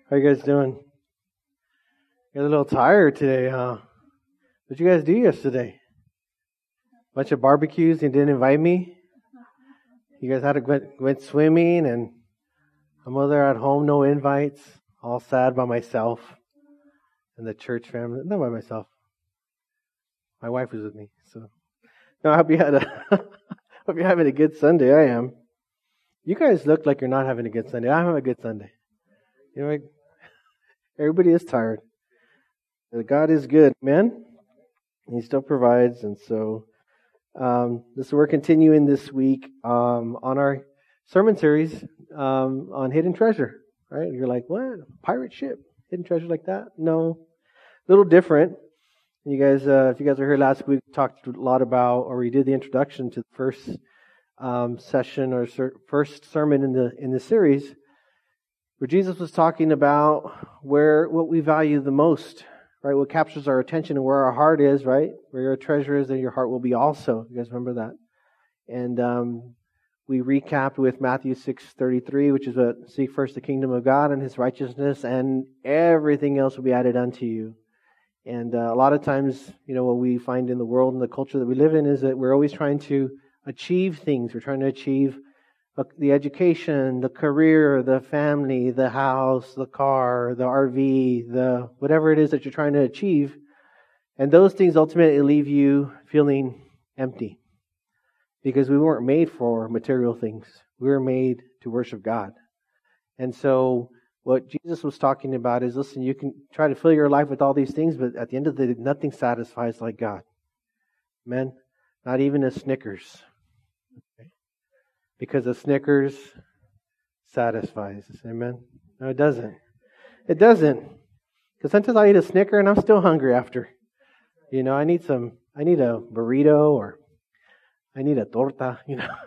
How you guys doing? You guys a little tired today, huh? What'd you guys do yesterday? Bunch of barbecues and didn't invite me? You guys had to went swimming and I'm over there at home, no invites, all sad by myself and the church family. Not by myself. My wife was with me, so. No, I hope you hope you're having a good Sunday. I am. You guys look like you're not having a good Sunday. I'm having a good Sunday. You know, everybody is tired. But God is good, man. He still provides, and so we're continuing this week on our sermon series on hidden treasure. Right? You're like, what? Pirate ship? Hidden treasure like that? No, a little different. You guys, if you guys were here last week, we talked a lot about, or we did the introduction to the first session or first sermon in the series, where Jesus was talking about what we value the most, right? What captures our attention and where our heart is, right? Where your treasure is, there your heart will be also. You guys remember that? And we recapped with Matthew 6:33, which is what, seek first the kingdom of God and His righteousness, and everything else will be added unto you. And a lot of times, what we find in the world and the culture that we live in is that we're always trying to achieve things. We're trying to achieve the education, the career, the family, the house, the car, the RV, the whatever it is that you're trying to achieve. And those things ultimately leave you feeling empty. Because we weren't made for material things. We were made to worship God. And so what Jesus was talking about is, listen, you can try to fill your life with all these things, but at the end of the day, nothing satisfies like God. Amen? Not even a Snickers. Okay? Because a Snickers satisfies. Amen? No, it doesn't. It doesn't. Because sometimes I eat a Snicker and I'm still hungry after. I need a burrito or I need a torta,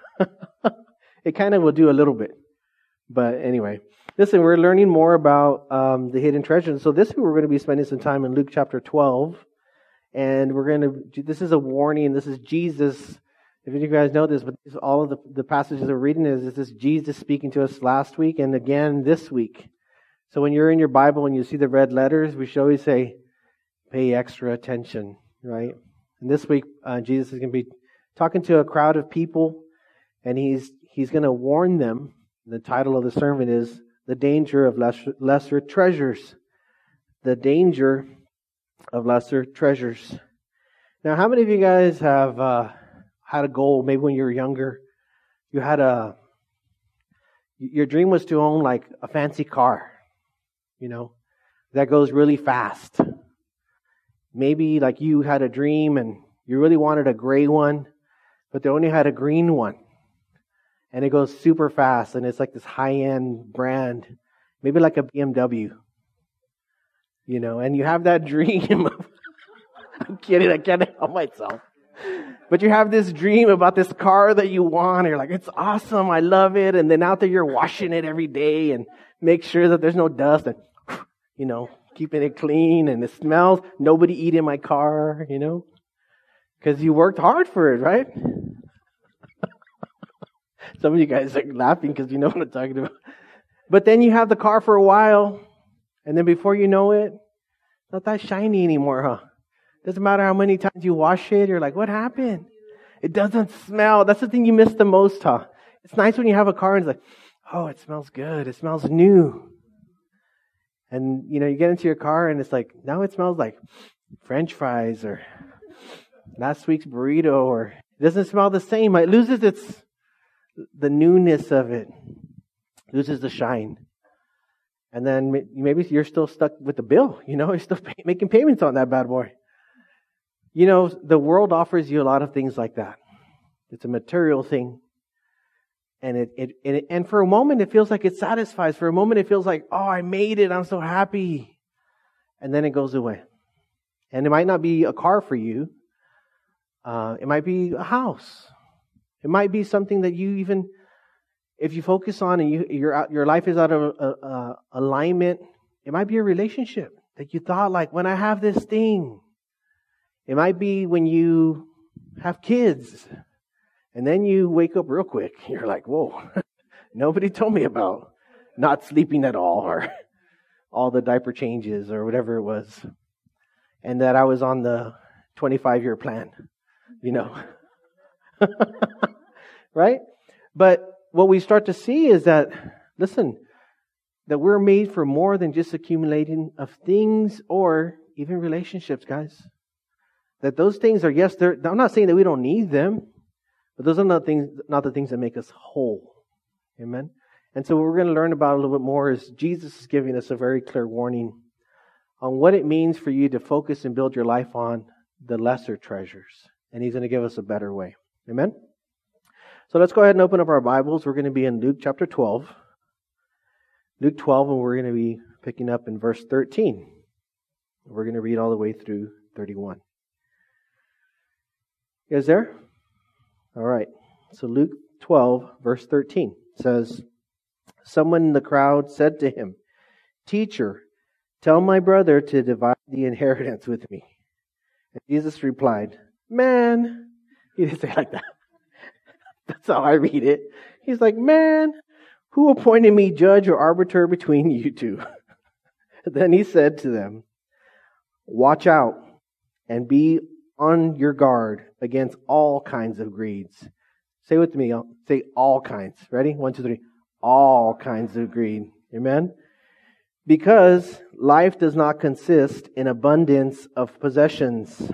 It kind of will do a little bit. But anyway, listen, we're learning more about the hidden treasure. So this week we're going to be spending some time in Luke chapter 12. And this is a warning. This is Jesus. If any of you guys know this, but all of the passages we're reading this is Jesus speaking to us last week and again this week. So when you're in your Bible and you see the red letters, we should always say, pay extra attention, right? And this week, Jesus is going to be talking to a crowd of people, and he's going to warn them. The title of the sermon is The Danger of Lesser Treasures. The Danger of Lesser Treasures. Now, how many of you guys have had a goal, maybe when you were younger, your dream was to own like a fancy car, that goes really fast. Maybe like you had a dream and you really wanted a gray one, but they only had a green one. And it goes super fast, and it's like this high-end brand, maybe like a BMW, and you have that dream. I'm kidding, I can't help myself. But you have this dream about this car that you want, and you're like, it's awesome, I love it, and then out there you're washing it every day, and make sure that there's no dust, and, keeping it clean, and it smells, nobody eat in my car, because you worked hard for it, right? Some of you guys are laughing because you know what I'm talking about. But then you have the car for a while, and then before you know it, it's not that shiny anymore, huh? Doesn't matter how many times you wash it, you're like, what happened? It doesn't smell. That's the thing you miss the most, huh? It's nice when you have a car and it's like, oh, it smells good. It smells new. And, you get into your car and it's like, now it smells like French fries or last week's burrito, or it doesn't smell the same. It loses the newness of it, loses the shine. And then maybe you're still stuck with the bill, you're still making payments on that bad boy. The world offers you a lot of things like that. It's a material thing. And and for a moment it feels like it satisfies. For a moment it feels like, oh, I made it, I'm so happy. And then it goes away. And it might not be a car for you. It might be a house. It might be something that you even, if you focus on and your life is out of alignment, it might be a relationship that you thought like, when I have this thing. It might be when you have kids and then you wake up real quick. You're like, whoa, nobody told me about not sleeping at all or all the diaper changes or whatever it was. And that I was on the 25-year plan, right? But what we start to see is that, listen, that we're made for more than just accumulating of things or even relationships, guys. That those things are, yes, I'm not saying that we don't need them, but those are not the things that make us whole. Amen? And so what we're going to learn about a little bit more is Jesus is giving us a very clear warning on what it means for you to focus and build your life on the lesser treasures. And He's going to give us a better way. Amen? So let's go ahead and open up our Bibles. We're going to be in Luke chapter 12. Luke 12, and we're going to be picking up in verse 13. We're going to read all the way through 31. You guys there? All right. So Luke 12, verse 13 says, someone in the crowd said to him, "Teacher, tell my brother to divide the inheritance with me." And Jesus replied, "Man," he didn't say it like that. That's how I read it. He's like, "Man, who appointed me judge or arbiter between you two?" Then he said to them, "Watch out and be on your guard against all kinds of greeds." Say with me. Say all kinds. Ready? 1, 2, 3. All kinds of greed. Amen? Because life does not consist in abundance of possessions.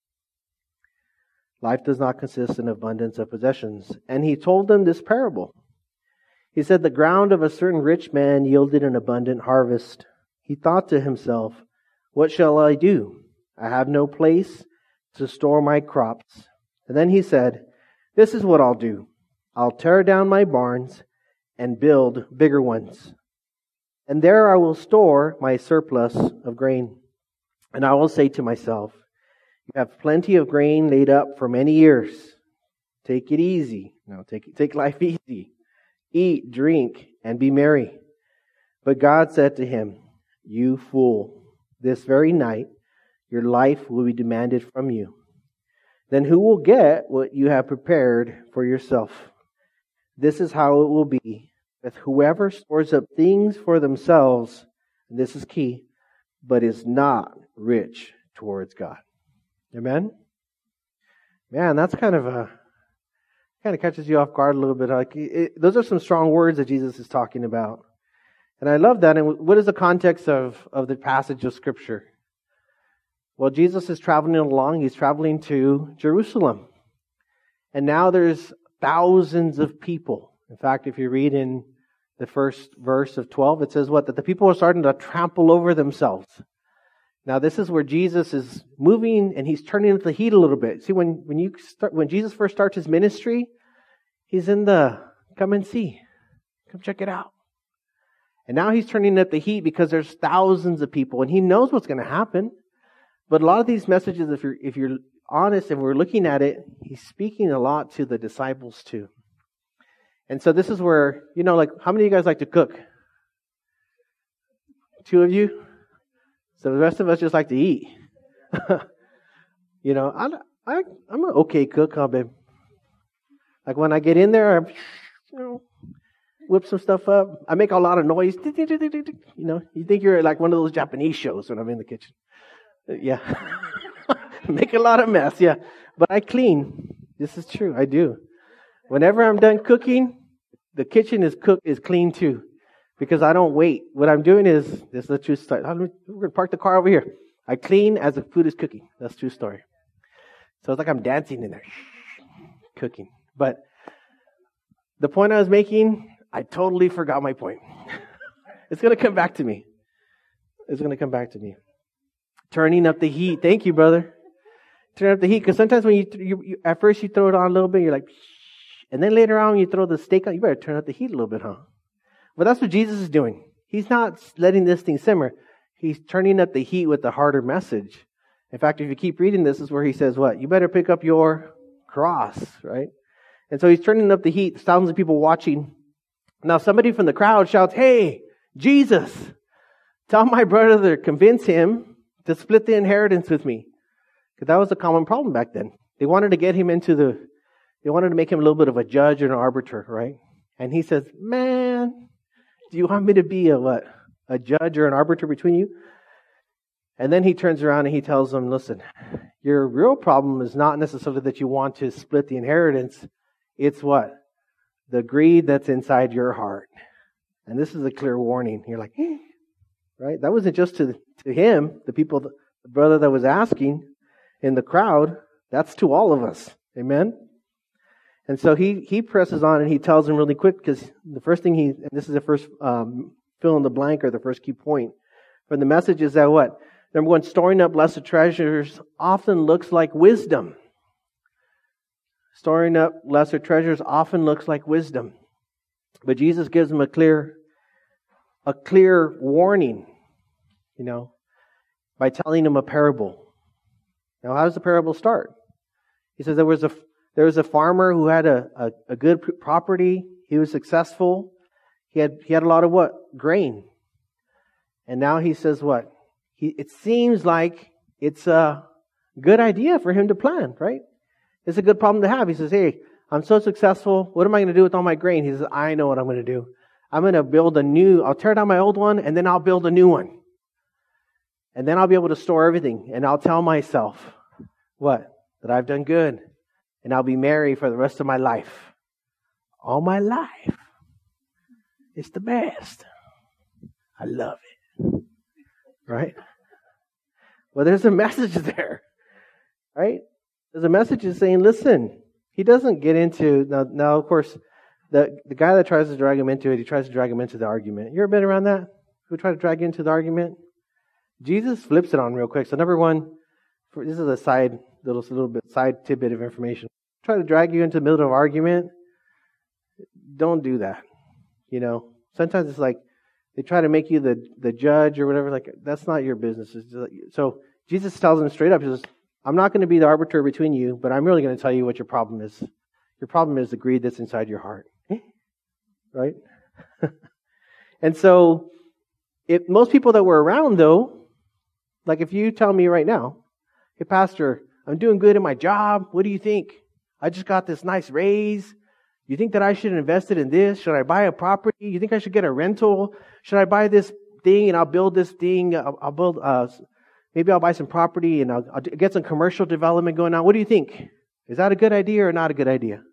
Life does not consist in abundance of possessions. And he told them this parable. He said, the ground of a certain rich man yielded an abundant harvest. He thought to himself, "What shall I do? I have no place to store my crops." And then he said, "This is what I'll do. I'll tear down my barns and build bigger ones. And there I will store my surplus of grain. And I will say to myself, you have plenty of grain laid up for many years. Take it easy." No, take life easy. "Eat, drink, and be merry." But God said to him, "You fool, this very night your life will be demanded from you. Then who will get what you have prepared for yourself? This is how it will be with whoever stores up things for themselves," and this is key, "but is not rich towards God." Amen? Man, that's kind of catches you off guard a little bit. Those are some strong words that Jesus is talking about. And I love that. And what is the context of the passage of Scripture? Well, Jesus is traveling along. He's traveling to Jerusalem. And now there's thousands of people. In fact, if you read in the first verse of 12, it says what? That the people are starting to trample over themselves. Now, this is where Jesus is moving, and He's turning up the heat a little bit. See, when Jesus first starts His ministry, He's in the come and see. Come check it out. And now He's turning up the heat because there's thousands of people, and He knows what's going to happen. But a lot of these messages, if you're honest and we're looking at it, He's speaking a lot to the disciples too. And so this is where, how many of you guys like to cook? 2 of you? So the rest of us just like to eat. I'm an okay cook, huh, babe? Like when I get in there, I whip some stuff up. I make a lot of noise. You think you're like one of those Japanese shows when I'm in the kitchen. Yeah. Make a lot of mess, yeah. But I clean. This is true, I do. Whenever I'm done cooking, the kitchen is clean too. Because I don't wait. What I'm doing is, this is a true story. We're going to park the car over here. I clean as the food is cooking. That's a true story. So it's like I'm dancing in there, cooking. But the point I was making, I totally forgot my point. It's going to come back to me. It's going to come back to me. Turning up the heat. Thank you, brother. Turn up the heat. Because sometimes when you at first you throw it on a little bit, you're like, and then later on you throw the steak on, you better turn up the heat a little bit, huh? Well, that's what Jesus is doing. He's not letting this thing simmer. He's turning up the heat with a harder message. In fact, if you keep reading, this is where He says what? You better pick up your cross, right? And so He's turning up the heat. Thousands of people watching. Now somebody from the crowd shouts, "Hey, Jesus, tell my brother to convince him to split the inheritance with me." Because that was a common problem back then. They wanted to get him they wanted to make him a little bit of a judge or an arbiter, right? And He says, "Man, do you want me to be a a judge or an arbiter between you. And then he turns around and he tells them, listen, your real problem is not necessarily that you want to split the inheritance. It's what? The greed that's inside your heart. And this is a clear warning. You're like, right? That wasn't just to him, the brother that was asking in the crowd. That's to all of us. Amen? And so he presses on and he tells them really quick, because the first thing and this is the first fill in the blank, or the first key point from the message, is that what? Number one, storing up lesser treasures often looks like wisdom. Storing up lesser treasures often looks like wisdom. But Jesus gives them a clear warning, by telling them a parable. Now, how does the parable start? He says there was a farmer who had a good property. He was successful. He had a lot of what? Grain. And now he says what? It seems like it's a good idea for him to plant, right? It's a good problem to have. He says, hey, I'm so successful. What am I going to do with all my grain? He says, I know what I'm going to do. I'm going to build I'll tear down my old one, and then I'll build a new one. And then I'll be able to store everything. And I'll tell myself, what? That I've done good. And I'll be merry for the rest of my life. All my life. It's the best. I love it. Right? Well, there's a message there. Right? There's a message that's saying, listen, he doesn't get into, now of course, the guy that tries to drag him into it, he tries to drag him into the argument. You ever been around that? Who try to drag you into the argument? Jesus flips it on real quick. So number one, this is a little bit side tidbit of information. Try to drag you into the middle of an argument. Don't do that. Sometimes it's like they try to make you the judge or whatever. Like, that's not your business. So Jesus tells them straight up, he says, I'm not going to be the arbiter between you, but I'm really going to tell you what your problem is. Your problem is the greed that's inside your heart. Right? And so, if most people that were around, though, like if you tell me right now, hey, Pastor, I'm doing good in my job. What do you think? I just got this nice raise. You think that I should invest it in this? Should I buy a property? You think I should get a rental? Should I buy this thing and I'll build this thing? Maybe I'll buy some property and I'll get some commercial development going on. What do you think? Is that a good idea or not a good idea?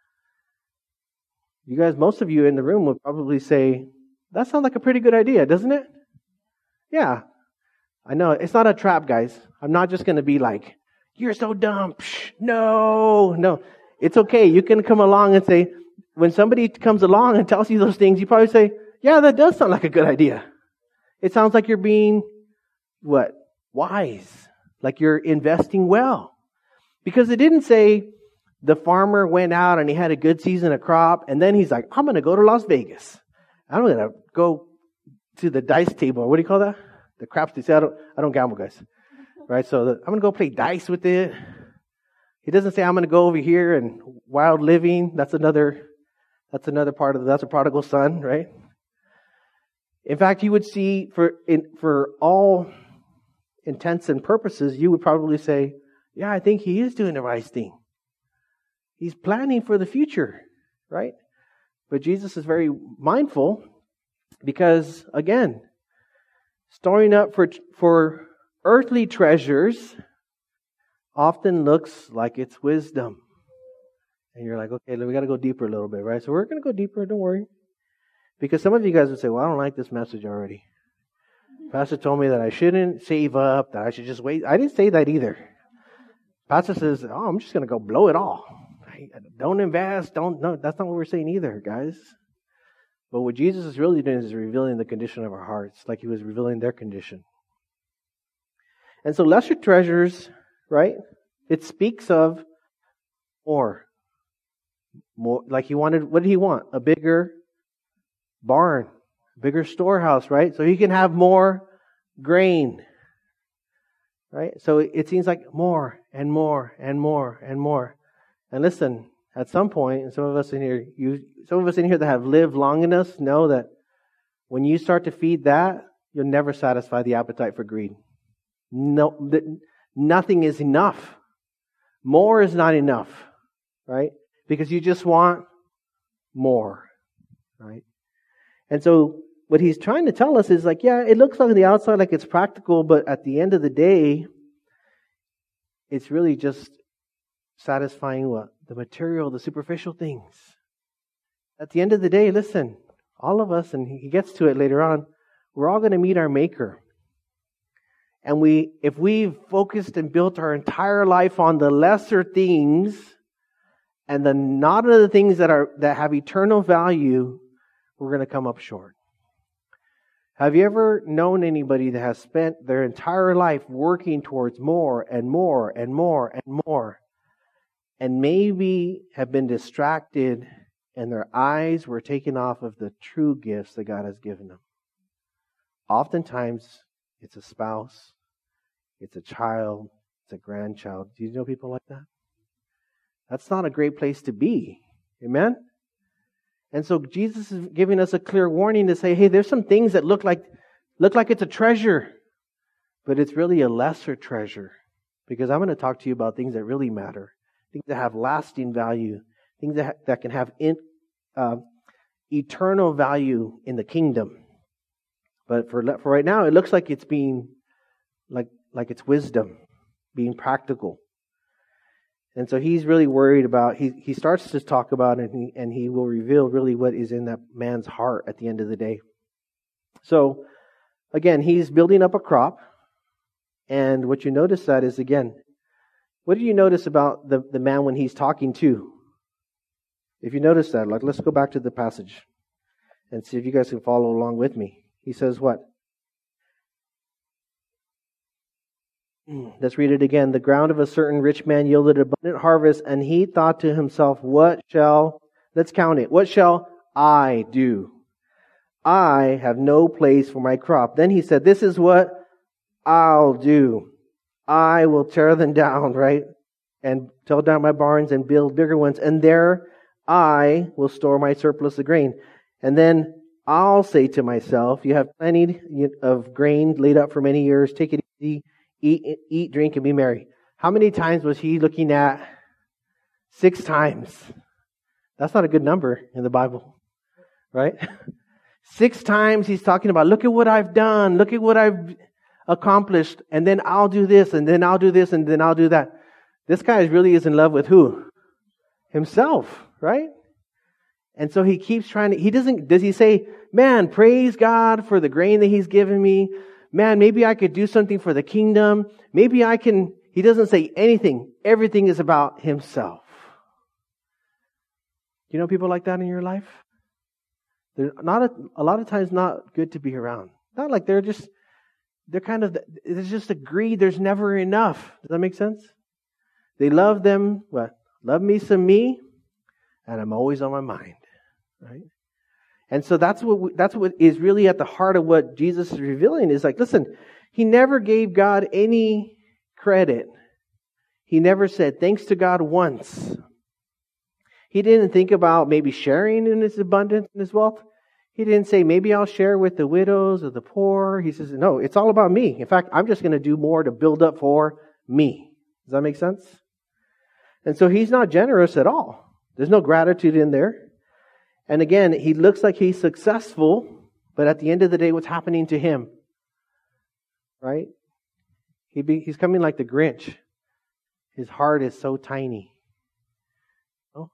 You guys, most of you in the room would probably say, that sounds like a pretty good idea, doesn't it? Yeah. I know. It's not a trap, guys. I'm not just going to be like, you're so dumb. Psh, no. It's okay. You can come along and say, when somebody comes along and tells you those things, you probably say, yeah, that does sound like a good idea. It sounds like you're being, what? Wise. Like you're investing well. Because it didn't say the farmer went out and he had a good season of crop, and then he's like, I'm going to go to Las Vegas. I'm going to go to the dice table. What do you call that? The craps. They say, I don't gamble, guys. Right? So I'm going to go play dice with it. He doesn't say, I'm going to go over here and wild living. That's another part of that's a prodigal son, right? In fact, you would see for all intents and purposes, you would probably say, yeah, I think he is doing the right thing. He's planning for the future, right? But Jesus is very mindful because, again, storing up for earthly treasures often looks like it's wisdom. And you're like, okay, we got to go deeper a little bit, right? So we're going to go deeper, don't worry. Because some of you guys would say, well, I don't like this message already. Pastor told me that I shouldn't save up, that I should just wait. I didn't say that either. Pastor says, I'm just going to go blow it all. Don't invest. No, that's not what we're saying either, guys. But what Jesus is really doing is revealing the condition of our hearts, like he was revealing their condition. And so lesser treasures, right? It speaks of more. Like he wanted, what did he want? A bigger barn, bigger storehouse, right? So he can have more grain, right? So it seems like more and more and more and more. And listen, at some point, and some of us in here that have lived long enough know that when you start to feed that, you'll never satisfy the appetite for greed. No, nothing is enough. More is not enough, right? Because you just want more, right? And so what he's trying to tell us is like, yeah, it looks like on the outside like it's practical, but at the end of the day, it's really just satisfying what? The material, the superficial things. At the end of the day, listen, all of us, and he gets to it later on, we're all going to meet our Maker. And if we've focused and built our entire life on the lesser things and not of the things that have eternal value, we're going to come up short. Have you ever known anybody that has spent their entire life working towards more and more and more and more, and maybe have been distracted and their eyes were taken off of the true gifts that God has given them? Oftentimes, it's a spouse, it's a child, it's a grandchild. Do you know people like that? That's not a great place to be. Amen? And so Jesus is giving us a clear warning to say, hey, there's some things that look like it's a treasure, but it's really a lesser treasure. Because I'm going to talk to you about things that really matter, things that have lasting value, things that can have eternal value in the kingdom. But for right now, it looks like it's being like it's wisdom, being practical. And so he's really worried about, he starts to talk about it, and he will reveal really what is in that man's heart at the end of the day. So, again, he's building up a crop. And what you notice that is, again, what do you notice about the man when he's talking to? If you notice that, let's go back to the passage and see if you guys can follow along with me. He says what? Let's read it again. The ground of a certain rich man yielded abundant harvest, and he thought to himself, let's count it. What shall I do? I have no place for my crop. Then he said, this is what I'll do. I will tear them down, right? And tear down my barns and build bigger ones. And there I will store my surplus of grain. And then I'll say to myself, you have plenty of grain laid up for many years. Take it easy. Eat, drink, and be merry. How many times was he looking at? 6 times. That's not a good number in the Bible, right? 6 times he's talking about, look at what I've done. Look at what I've accomplished. And then I'll do this, and then I'll do this, and then I'll do that. This guy really is in love with who? Himself, right? And so he keeps trying to, does he say, man, praise God for the grain that he's given me? Man, maybe I could do something for the kingdom. Maybe I can. He doesn't say anything. Everything is about himself. Do you know people like that in your life? They're a lot of times not good to be around. Not like there's just a greed. There's never enough. Does that make sense? They love them. What? Love me some me, and I'm always on my mind, right? And so that's what is really at the heart of what Jesus is revealing is like, listen, he never gave God any credit. He never said thanks to God once. He didn't think about maybe sharing in his abundance and his wealth. He didn't say maybe I'll share with the widows or the poor. He says, no, it's all about me. In fact, I'm just going to do more to build up for me. Does that make sense? And so he's not generous at all. There's no gratitude in there. And again, he looks like he's successful, but at the end of the day, what's happening to him? Right? He's coming like the Grinch. His heart is so tiny. Oh.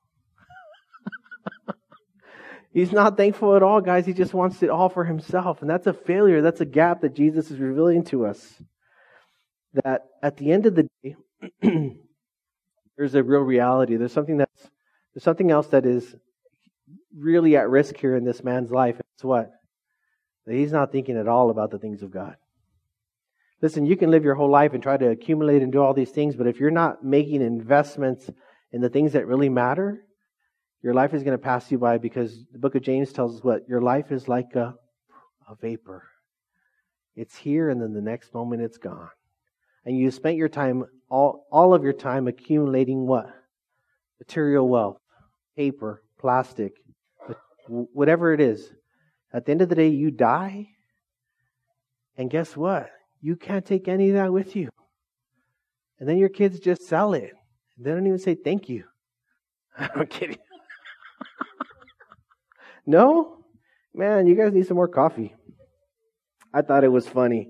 He's not thankful at all, guys. He just wants it all for himself. And that's a failure. That's a gap that Jesus is revealing to us. That at the end of the day, there's a real reality. There's something else that is really at risk here in this man's life. It's what? That he's not thinking at all about the things of God. Listen, you can live your whole life and try to accumulate and do all these things, but if you're not making investments in the things that really matter, your life is going to pass you by, because the book of James tells us what? Your life is like a vapor. It's here and then the next moment it's gone. And you spent your time, all of your time accumulating what? Material wealth, paper, plastic, whatever it is. At the end of the day, you die. And guess what? You can't take any of that with you. And then your kids just sell it. They don't even say thank you. I'm kidding. No? Man, you guys need some more coffee. I thought it was funny.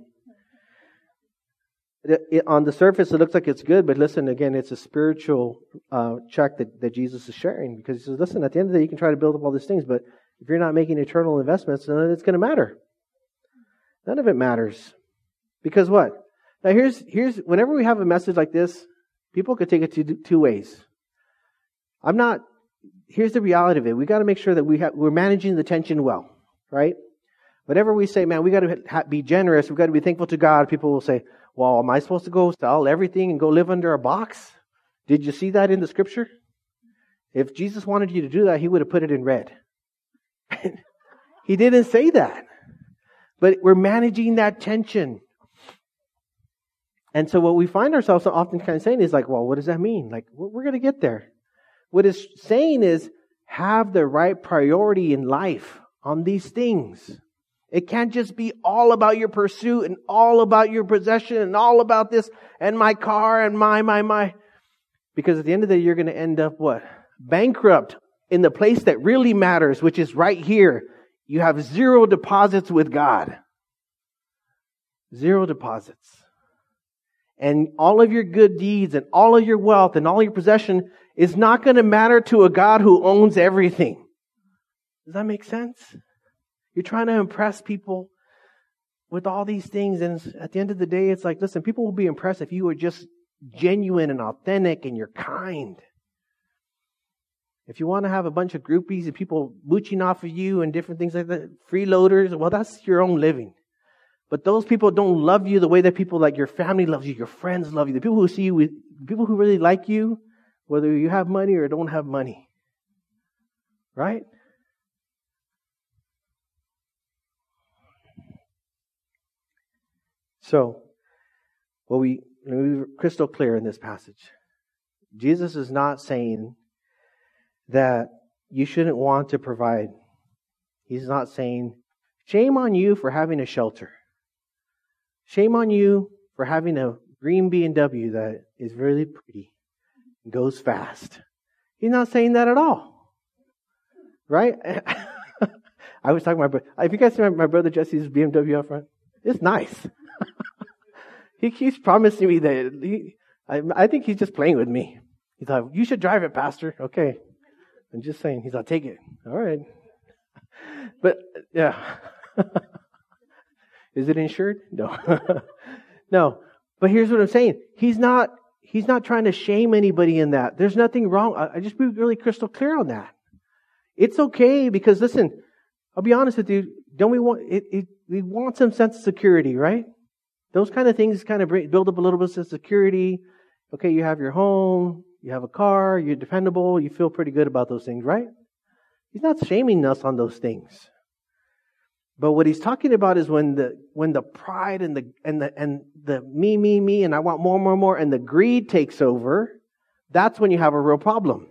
On the surface, it looks like it's good, but listen, again, it's a spiritual check that Jesus is sharing. Because he says, listen, at the end of the day, you can try to build up all these things, but if you're not making eternal investments, none of it's going to matter. None of it matters. Because what? Now here's whenever we have a message like this, people could take it two ways. Here's the reality of it. We got to make sure that we're managing the tension well, right? Whatever we say, man, we got to be generous. We got to be thankful to God. People will say, well, am I supposed to go sell everything and go live under a box? Did you see that in the scripture? If Jesus wanted you to do that, he would have put it in red. He didn't say that. But we're managing that tension. And so what we find ourselves often kind of saying is like, well, what does that mean? Like, we're going to get there. What it's saying is have the right priority in life on these things. It can't just be all about your pursuit and all about your possession and all about this and my car and my. Because at the end of the day, you're going to end up what? Bankrupt in the place that really matters, which is right here. You have 0 deposits with God. 0 deposits. And all of your good deeds and all of your wealth and all your possession is not going to matter to a God who owns everything. Does that make sense? You're trying to impress people with all these things, and at the end of the day, it's like, listen, people will be impressed if you are just genuine and authentic and you're kind. If you want to have a bunch of groupies and people mooching off of you and different things like that, freeloaders, well, that's your own living. But those people don't love you the way that people like your family loves you, your friends love you, the people who see you, people who really like you, whether you have money or don't have money. Right? So, we're crystal clear in this passage. Jesus is not saying that you shouldn't want to provide. He's not saying, shame on you for having a shelter. Shame on you for having a green BMW that is really pretty and goes fast. He's not saying that at all. Right? I was talking to my brother. If you guys see my brother Jesse's BMW out front, it's nice. He keeps promising me that I think he's just playing with me. He's like, you should drive it, Pastor. Okay. I'm just saying. He's like, take it. All right. But, yeah. Is it insured? No. No. But here's what I'm saying. He's not trying to shame anybody in that. There's nothing wrong. I just be really crystal clear on that. It's okay because, listen, I'll be honest with you. Don't we want it? We want some sense of security, right? Those kind of things kind of build up a little bit of security. Okay, you have your home, you have a car, you're dependable, you feel pretty good about those things, right? He's not shaming us on those things. But what he's talking about is when the pride and the me, and I want more, and the greed takes over, that's when you have a real problem.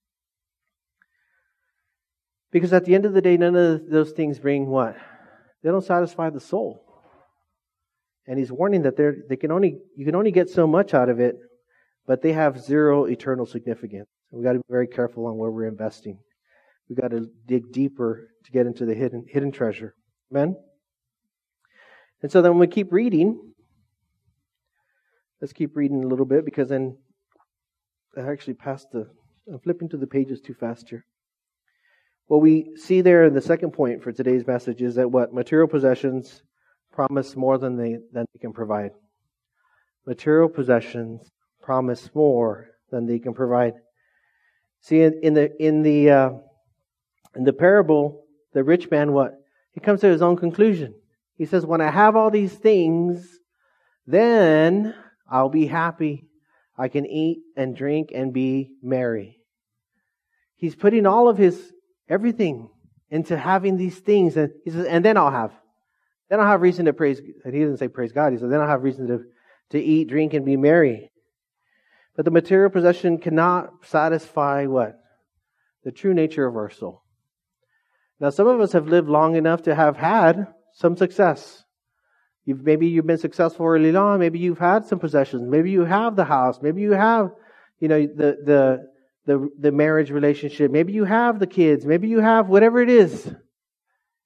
Because at the end of the day, none of those things bring what? They don't satisfy the soul. And he's warning that you can only get so much out of it, but they have 0 eternal significance. We've got to be very careful on where we're investing. We've got to dig deeper to get into the hidden treasure. Amen? And so then when we keep reading, let's keep reading a little bit because then I actually I'm flipping to the pages too fast here. What we see there in the second point for today's message is that what? Material possessions promise more than they can provide. Material possessions promise more than they can provide. See, in the parable, the rich man, what? He comes to his own conclusion. He says, when I have all these things, then I'll be happy. I can eat and drink and be merry. He's putting all of his everything into having these things. And he says, and then I'll have reason to praise. And he doesn't say praise God. He says, then I'll have reason to eat, drink, and be merry. But the material possession cannot satisfy what? The true nature of our soul. Now, some of us have lived long enough to have had some success. Maybe you've been successful early on. Maybe you've had some possessions. Maybe you have the house. Maybe you have, the marriage relationship. Maybe you have the kids. Maybe you have whatever it is.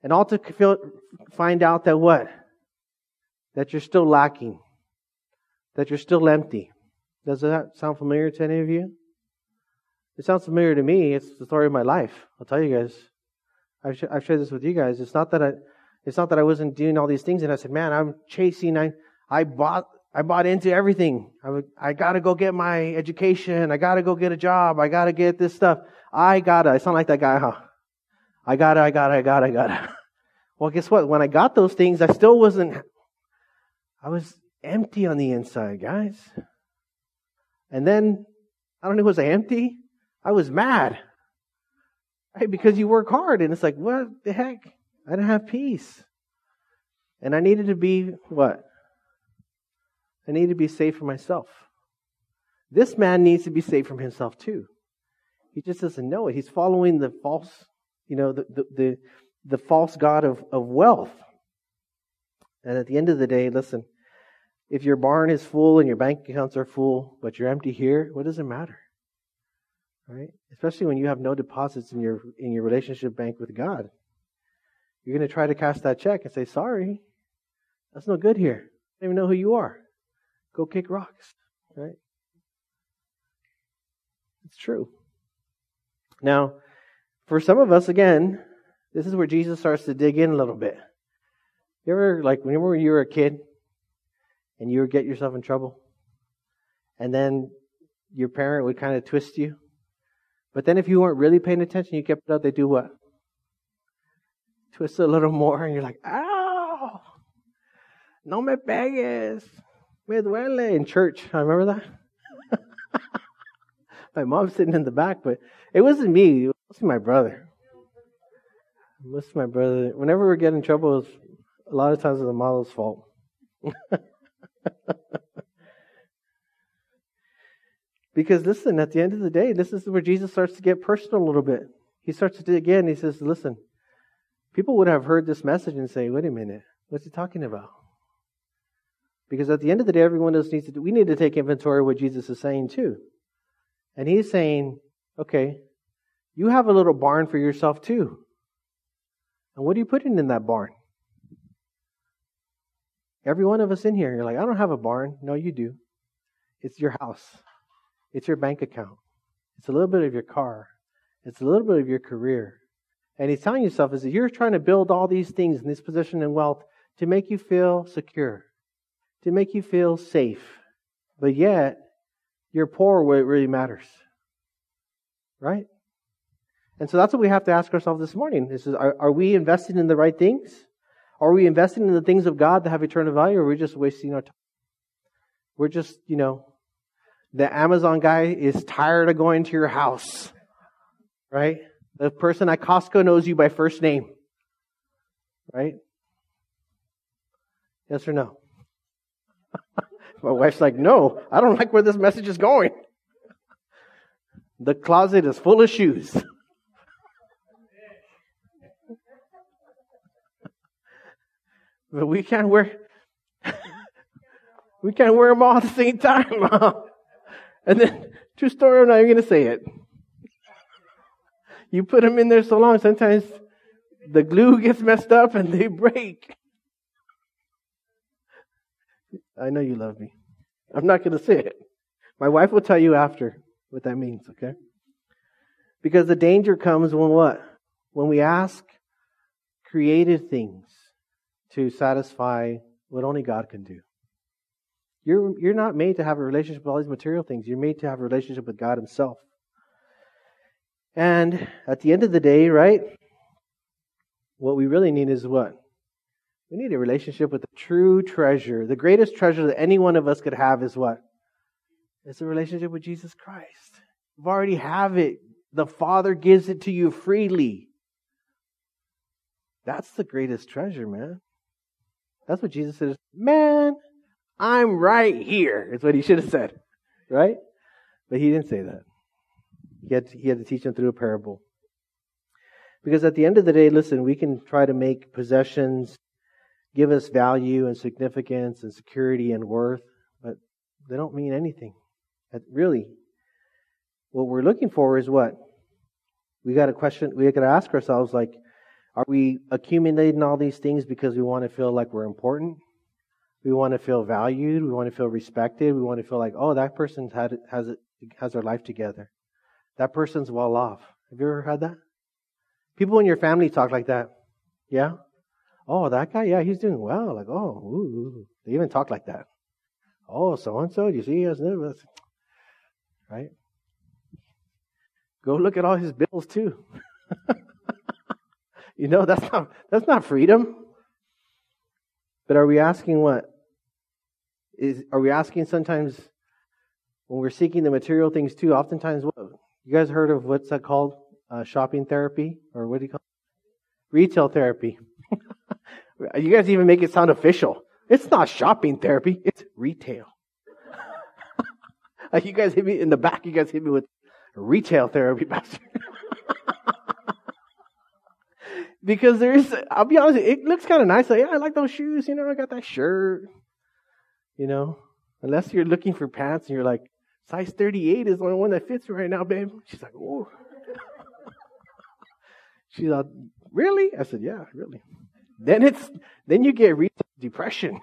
And all to find out that what? That you're still lacking. That you're still empty. Does that sound familiar to any of you? It sounds familiar to me. It's the story of my life. I'll tell you guys. I've shared this with you guys. It's not that I wasn't doing all these things and I said, man, I'm chasing. I bought into everything. I got to go get my education. I got to go get a job. I got to get this stuff. I sound like that guy, huh? I gotta. Well, guess what? When I got those things, I was empty on the inside, guys. And then, I don't know, was I empty? I was mad. Right? Because you work hard and it's like, what the heck? I didn't have peace. And I needed to be what? I needed to be saved from myself. This man needs to be saved from himself too. He just doesn't know it. He's following the false, the false god of wealth. And at the end of the day, listen, if your barn is full and your bank accounts are full, but you're empty here, what does it matter? Right? Especially when you have no deposits in your relationship bank with God. You're going to try to cash that check and say, sorry, that's no good here. I don't even know who you are. Go kick rocks. Right? It's true. Now, for some of us, again, this is where Jesus starts to dig in a little bit. You ever, remember when you were a kid and you would get yourself in trouble? And then your parent would kind of twist you. But then if you weren't really paying attention, you kept it up, they do what? Twist it a little more and you're like, ow! No me pegues. Me duele. In church, I remember that. My mom's sitting in the back, but it wasn't me. It was my brother. Whenever we get in trouble, it's a lot of times it's the mother's fault. Because listen, at the end of the day, this is where Jesus starts to get personal a little bit. He starts to dig in. He says, listen, people would have heard this message and say, wait a minute, what's he talking about? Because at the end of the day, everyone else we need to take inventory of what Jesus is saying too. And he's saying, okay, you have a little barn for yourself too. And what are you putting in that barn? Every one of us in here, you're like, I don't have a barn. No, you do. It's your house. It's your bank account. It's a little bit of your car. It's a little bit of your career. And he's telling yourself is that you're trying to build all these things in this position and wealth to make you feel secure, to make you feel safe. But yet, you're poor where it really matters. Right? And so that's what we have to ask ourselves this morning. Are we investing in the right things? Are we investing in the things of God that have eternal value, or are we just wasting our time? We're just, the Amazon guy is tired of going to your house. Right? The person at Costco knows you by first name. Right? Yes or no? My wife's like, no, I don't like where this message is going. The closet is full of shoes. But we can't wear them all at the same time. And then, true story, I'm not even going to say it. You put them in there so long, sometimes the glue gets messed up and they break. I know you love me. I'm not going to say it. My wife will tell you after what that means, okay? Because the danger comes when what? When we ask creative things to satisfy what only God can do. You're not made to have a relationship with all these material things. You're made to have a relationship with God Himself. And at the end of the day, right? What we really need is what? We need a relationship with the true treasure. The greatest treasure that any one of us could have is what? It's a relationship with Jesus Christ. You already have it. The Father gives it to you freely. That's the greatest treasure, man. That's what Jesus says. Man, I'm right here. Is what He should have said. Right? But He didn't say that. He had to teach them through a parable. Because at the end of the day, listen, we can try to make possessions give us value and significance and security and worth, but they don't mean anything. Really, what we're looking for is what? We got to ask ourselves, like, Are we accumulating all these things because we want to feel like we're important? We want to feel valued. We want to feel respected. We want to feel like, oh, that person has their life together. That person's well off. Have you ever had that? People in your family talk like that. Yeah? Oh, that guy? Yeah, he's doing well. Like, oh, ooh. They even talk like that. Oh, so-and-so, you see, right? Go look at all his bills too. That's not freedom. But are we asking what? Are we asking sometimes when we're seeking the material things too? Oftentimes, what? You guys heard of what's that called? Shopping therapy, or what do you call it? Retail therapy. You guys even make it sound official. It's not shopping therapy; it's retail. You guys hit me in the back. You guys hit me with retail therapy, Pastor. Because I'll be honest, it looks kind of nice. Like, yeah, I like those shoes. I got that shirt. Unless you're looking for pants and you're like, size 38 is the only one that fits right now, babe. She's like, oh. She's like, really? I said, yeah, really. Then you get retail depression.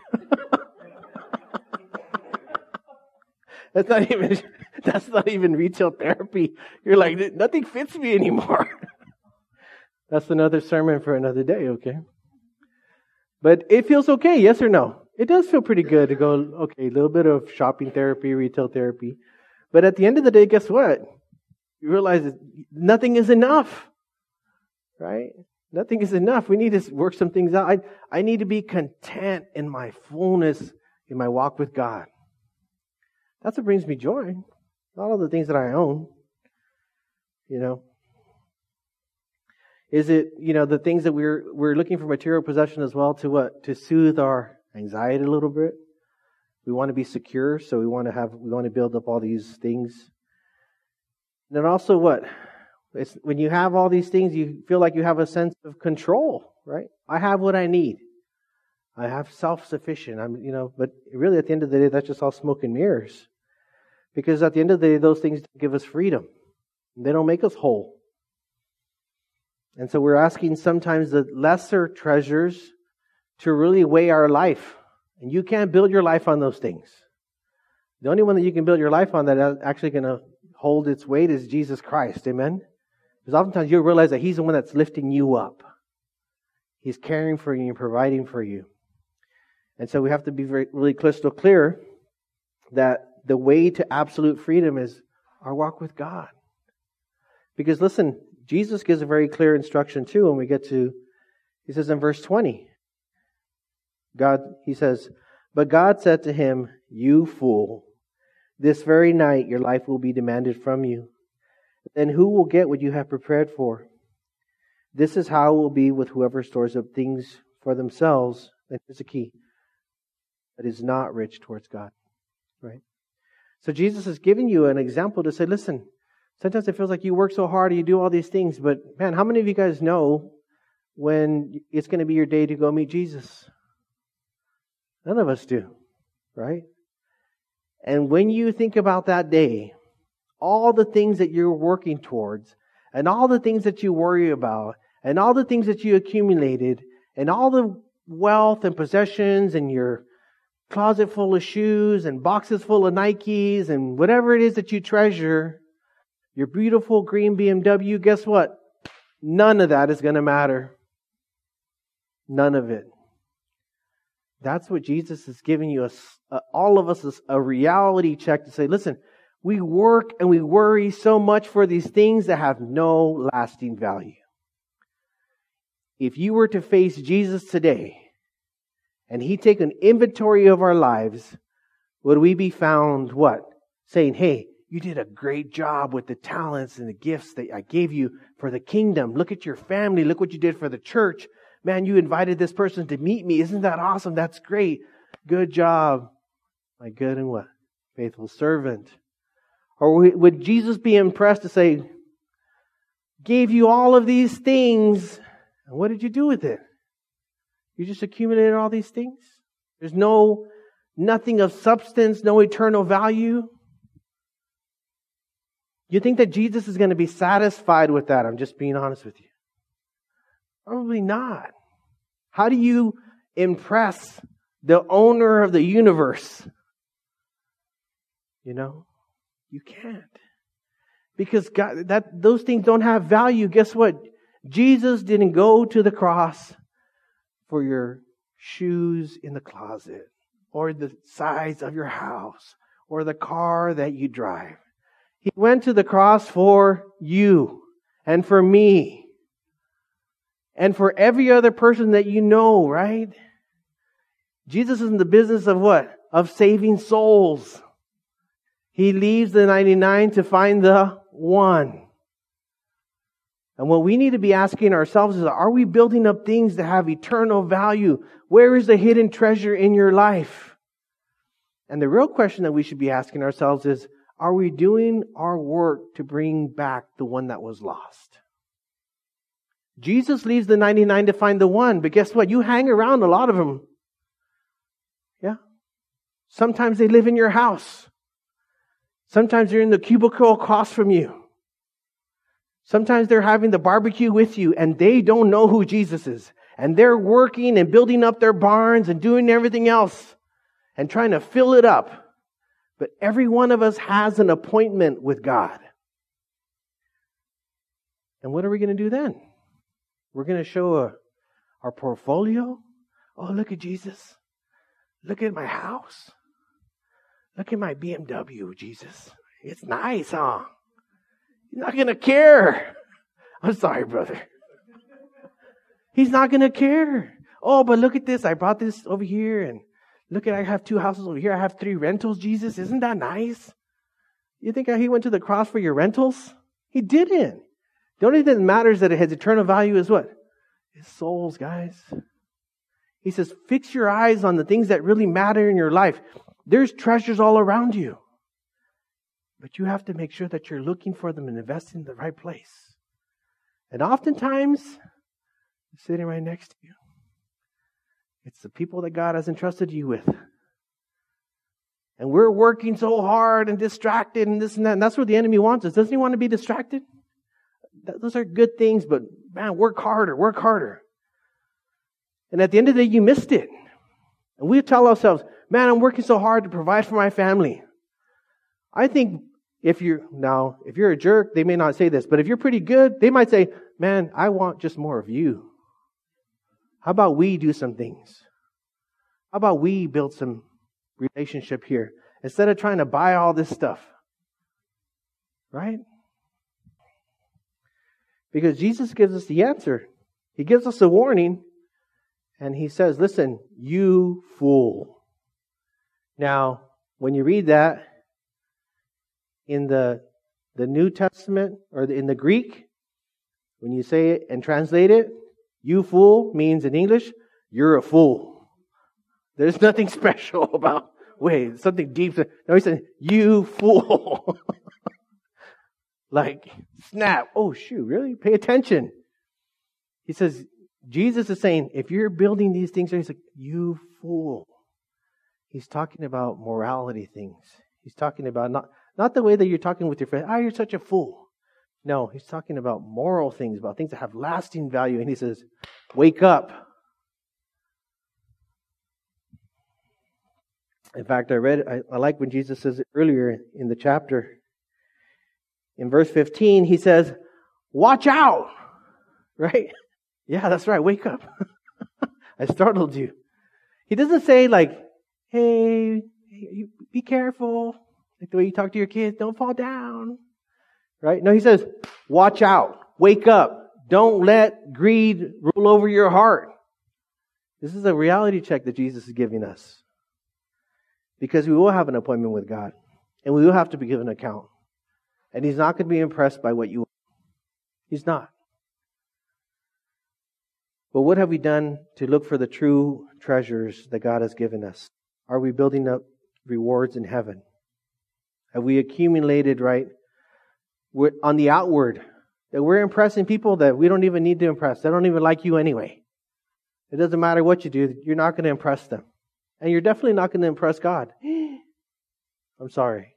That's not even retail therapy. You're like, nothing fits me anymore. That's another sermon for another day, okay? But it feels okay, yes or no? It does feel pretty good to go, okay, a little bit of shopping therapy, retail therapy. But at the end of the day, guess what? You realize that nothing is enough, right? Nothing is enough. We need to work some things out. I need to be content in my fullness, in my walk with God. That's what brings me joy. Not all the things that I own, Is it, the things that we're looking for material possession as well to what? To soothe our anxiety a little bit. We want to be secure, so we want to build up all these things. And then also what? It's when you have all these things, you feel like you have a sense of control, right? I have what I need. I have self-sufficient. But really at the end of the day, that's just all smoke and mirrors. Because at the end of the day, those things give us freedom. They don't make us whole. And so we're asking sometimes the lesser treasures to really weigh our life. And you can't build your life on those things. The only one that you can build your life on that is actually going to hold its weight is Jesus Christ. Amen? Because oftentimes you'll realize that He's the one that's lifting you up. He's caring for you and providing for you. And so we have to be really crystal clear that the way to absolute freedom is our walk with God. Because listen, Jesus gives a very clear instruction too when we get to, He says in verse 20, He says, "But God said to him, 'You fool, this very night your life will be demanded from you. Then who will get what you have prepared for? This is how it will be with whoever stores up things for themselves,'" and here's the key, "but is not rich towards God." Right? So Jesus is giving you an example to say, listen, sometimes it feels like you work so hard and you do all these things, but man, how many of you guys know when it's going to be your day to go meet Jesus? None of us do, right? And when you think about that day, all the things that you're working towards, and all the things that you worry about, and all the things that you accumulated, and all the wealth and possessions, and your closet full of shoes, and boxes full of Nikes, and whatever it is that you treasure, your beautiful green BMW, guess what? None of that is going to matter. None of it. That's what Jesus is giving you, all of us, a reality check to say, listen, we work and we worry so much for these things that have no lasting value. If you were to face Jesus today, and He take an inventory of our lives, would we be found what? Saying, hey, you did a great job with the talents and the gifts that I gave you for the kingdom. Look at your family. Look what you did for the church. Man, you invited this person to meet me. Isn't that awesome? That's great. Good job. My good and what? Faithful servant. Or would Jesus be impressed to say, gave you all of these things, and what did you do with it? You just accumulated all these things? There's nothing of substance, no eternal value? You think that Jesus is going to be satisfied with that? I'm just being honest with you. Probably not. How do you impress the owner of the universe? You can't. Because those things don't have value. Guess what? Jesus didn't go to the cross for your shoes in the closet, or the size of your house, or the car that you drive. He went to the cross for you and for me and for every other person that you know, right? Jesus is in the business of what? Of saving souls. He leaves the 99 to find the one. And what we need to be asking ourselves is, are we building up things that have eternal value? Where is the hidden treasure in your life? And the real question that we should be asking ourselves is, are we doing our work to bring back the one that was lost? Jesus leaves the 99 to find the one, but guess what? You hang around a lot of them. Yeah. Sometimes they live in your house. Sometimes they're in the cubicle across from you. Sometimes they're having the barbecue with you and they don't know who Jesus is. And they're working and building up their barns and doing everything else and trying to fill it up. But every one of us has an appointment with God. And what are we going to do then? We're going to show our portfolio. Oh, look at Jesus. Look at my house. Look at my BMW, Jesus. It's nice, huh? He's not going to care. I'm sorry, brother. He's not going to care. Oh, but look at this. I brought this over here. And look at, I have 2 houses over here. I have 3 rentals, Jesus. Isn't that nice? You think he went to the cross for your rentals? He didn't. The only thing that matters that it has eternal value is what? His souls, guys. He says, fix your eyes on the things that really matter in your life. There's treasures all around you. But you have to make sure that you're looking for them and investing in the right place. And oftentimes, sitting right next to you, it's the people that God has entrusted you with. And we're working so hard and distracted and this and that. And that's what the enemy wants us. Doesn't he want to be distracted? Those are good things, but man, work harder, work harder. And at the end of the day, you missed it. And we tell ourselves, man, I'm working so hard to provide for my family. I think if you're a jerk, they may not say this, but if you're pretty good, they might say, man, I want just more of you. How about we do some things? How about we build some relationship here instead of trying to buy all this stuff? Right? Because Jesus gives us the answer. He gives us a warning and he says, listen, you fool. Now, when you read that in the New Testament or in the Greek, when you say it and translate it, you fool means in English, you're a fool. There's nothing special about, something deep. No, he said, you fool. Like, snap. Oh, shoot, really? Pay attention. He says, Jesus is saying, if you're building these things, he's like, you fool. He's talking about morality things. He's talking about not the way that you're talking with your friend. You're such a fool. No, he's talking about moral things, about things that have lasting value. And he says, wake up. In fact, I like when Jesus says it earlier in the chapter. In verse 15, he says, watch out. Right? Yeah, that's right. Wake up. I startled you. He doesn't say like, hey, be careful. Like the way you talk to your kids, don't fall down. Right? No, he says, watch out. Wake up. Don't let greed rule over your heart. This is a reality check that Jesus is giving us. Because we will have an appointment with God. And we will have to be given an account. And he's not going to be impressed by what you... He's not. But what have we done to look for the true treasures that God has given us? Are we building up rewards in heaven? Have we accumulated, right, on the outward, that we're impressing people that we don't even need to impress? They don't even like you anyway. It doesn't matter what you do, you're not going to impress them. And you're definitely not going to impress God. I'm sorry.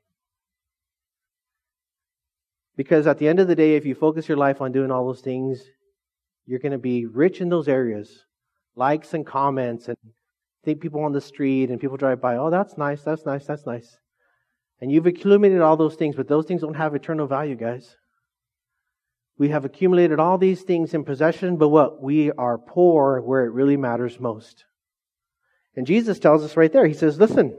Because at the end of the day, if you focus your life on doing all those things, You're going to be rich in those areas. Likes and comments and think people on the street and people drive by, oh, that's nice, that's nice, that's nice. And you've accumulated all those things, but those things don't have eternal value, guys. We have accumulated all these things in possession, but what? We are poor where it really matters most. And Jesus tells us right there, He says, listen,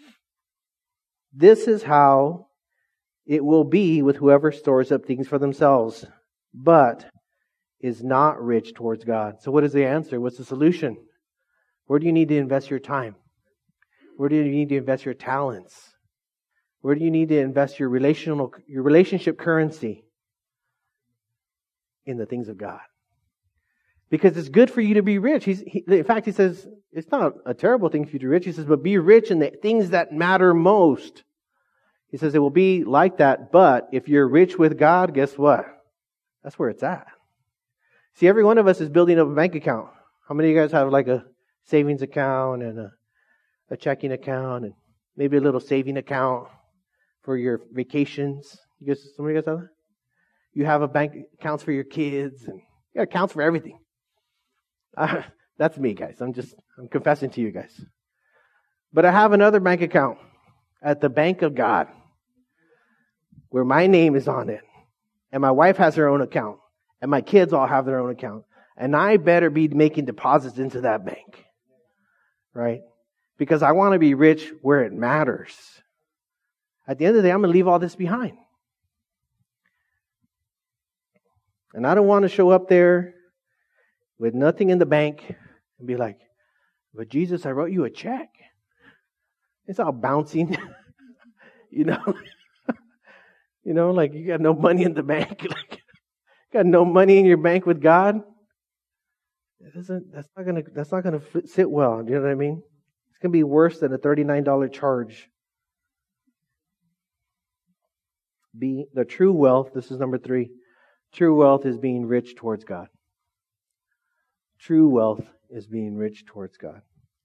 this is how it will be with whoever stores up things for themselves, but is not rich towards God. So what is the answer? What's the solution? Where do you need to invest your time? Where do you need to invest your talents? Where do you need to invest your relationship currency? In the things of God. Because it's good for you to be rich. In fact, He says, it's not a terrible thing for you to be rich. He says, but be rich in the things that matter most. He says it will be like that, but if you're rich with God, guess what? That's where it's at. See, every one of us is building up a bank account. How many of you guys have like a savings account and a checking account and maybe a little saving account for your vacations? Some of you guys have that? You have a bank accounts for your kids, and you got accounts for everything. That's me, guys. I'm confessing to you guys. But I have another bank account at the Bank of God, where my name is on it, and my wife has her own account, and my kids all have their own account, and I better be making deposits into that bank, right? Because I want to be rich where it matters. At the end of the day, I'm going to leave all this behind. And I don't want to show up there with nothing in the bank and be like, but Jesus, I wrote you a check. It's all bouncing. You know, like you got no money in the bank. Like, you got no money in your bank with God. That's not gonna sit well. Do you know what I mean? It's gonna be worse than a $39 charge. The true wealth, this is number 3. True wealth is being rich towards God. True wealth is being rich towards God.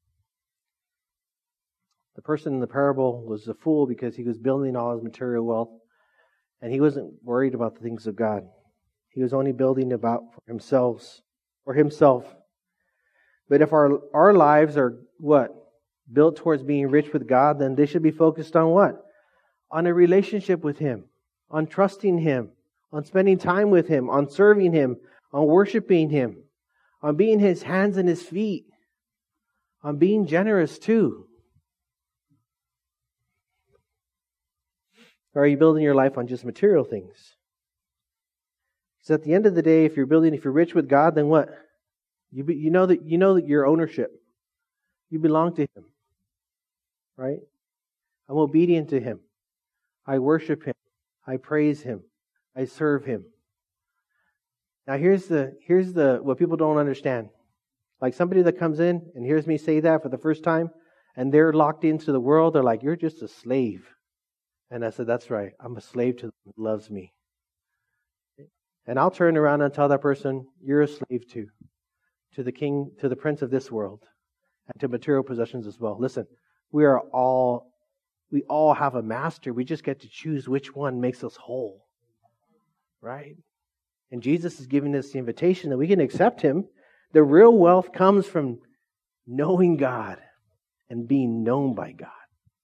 The person in the parable was a fool because he was building all his material wealth and he wasn't worried about the things of God. He was only building about himself. But if our lives are what? Built towards being rich with God, then they should be focused on what? On a relationship with Him, on trusting Him, on spending time with Him, on serving Him, on worshiping Him, on being His hands and His feet, on being generous too. Or are you building your life on just material things? Because at the end of the day, if you're rich with God, then what? You know that your ownership. You belong to Him. Right? I'm obedient to Him. I worship Him. I praise Him. I serve Him. Now here's the what people don't understand. Like somebody that comes in and hears me say that for the first time, and they're locked into the world, they're like, you're just a slave. And I said, that's right. I'm a slave to the one who loves me. And I'll turn around and tell that person, you're a slave to the king, to the prince of this world, and to material possessions as well. Listen, we all have a master. We just get to choose which one makes us whole. Right? And Jesus is giving us the invitation that we can accept Him. The real wealth comes from knowing God and being known by God.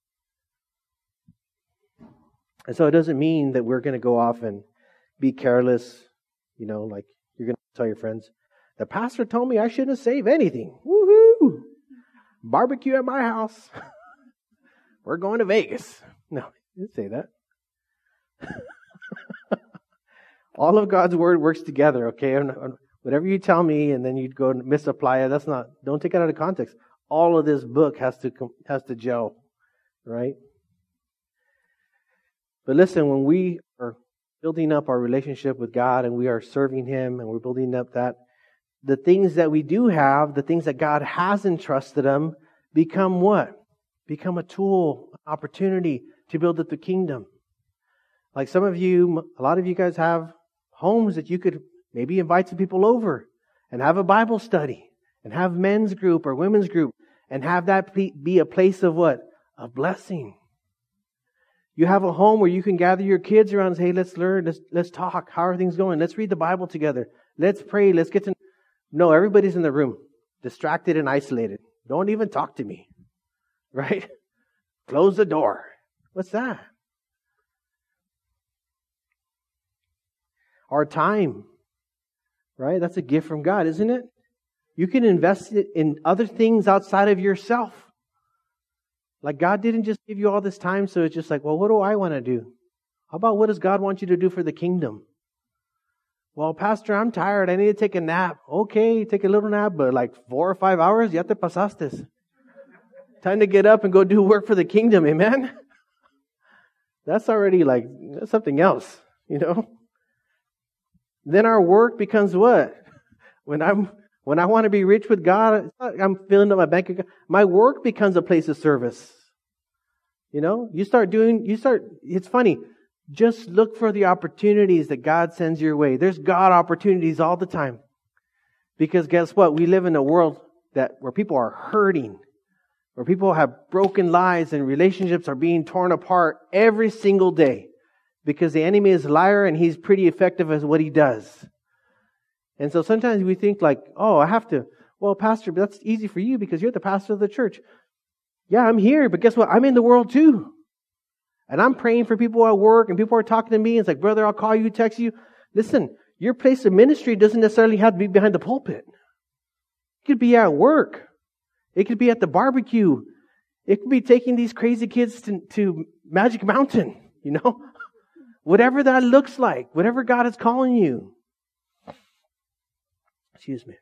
And so it doesn't mean that we're going to go off and be careless, like you're going to tell your friends, the pastor told me I shouldn't save anything. Woohoo! Barbecue at my house. We're going to Vegas. No, he didn't say that. All of God's Word works together, okay? Whatever you tell me and then you go and misapply it, don't take it out of context. All of this book has to gel, right? But listen, when we are building up our relationship with God and we are serving Him and we're building up that, the things that we do have, the things that God has entrusted them, become what? Become a tool, an opportunity to build up the kingdom. Like a lot of you guys have homes that you could maybe invite some people over and have a Bible study and have men's group or women's group and have that be a place of what? Of blessing. You have a home where you can gather your kids around and say, hey, let's learn, let's talk. How are things going? Let's read the Bible together. Let's pray. Let's get to No, everybody's in the room, distracted and isolated. Don't even talk to me, right? Close the door. What's that? Our time, right? That's a gift from God, isn't it? You can invest it in other things outside of yourself. Like God didn't just give you all this time, so it's just like, well, what do I want to do? How about what does God want you to do for the kingdom? Well, Pastor, I'm tired. I need to take a nap. Okay, take a little nap, but like 4 or 5 hours, ya te pasaste. Time to get up and go do work for the kingdom, amen? That's already that's something else, you know? Then our work becomes what? When I want to be rich with God, I'm filling up my bank account. My work becomes a place of service. You know, it's funny. Just look for the opportunities that God sends your way. There's God opportunities all the time. Because guess what? We live in a world where people are hurting, where people have broken lives and relationships are being torn apart every single day. Because the enemy is a liar and he's pretty effective at what he does. And so sometimes we think well, Pastor, that's easy for you because you're the pastor of the church. Yeah, I'm here, but guess what? I'm in the world too. And I'm praying for people at work and people are talking to me. It's like, brother, I'll call you, text you. Listen, your place of ministry doesn't necessarily have to be behind the pulpit. It could be at work. It could be at the barbecue. It could be taking these crazy kids to Magic Mountain, you know? Whatever that looks like, whatever God is calling you. Excuse me.